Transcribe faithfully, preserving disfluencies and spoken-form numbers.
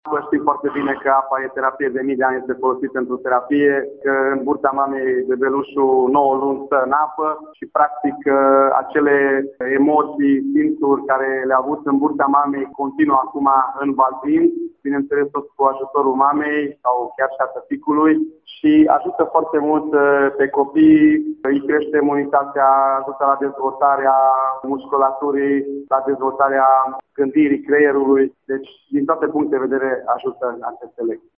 Știm foarte bine că apa e terapie, de mii de ani este folosită pentru terapie, că în burta mamei bebelușul nouă luni stă în apă și practic acele emoții, simțuri care le-a avut în burta mamei continuă acum în baltin, bineînțeles tot cu ajutorul mamei sau chiar și a tăticului și ajută foarte mult pe copii, îi crește imunitatea, ajută la dezvoltarea musculaturii, la dezvoltarea gândirii creierului, deci din toate punctele de vedere ajută în aceste lecții.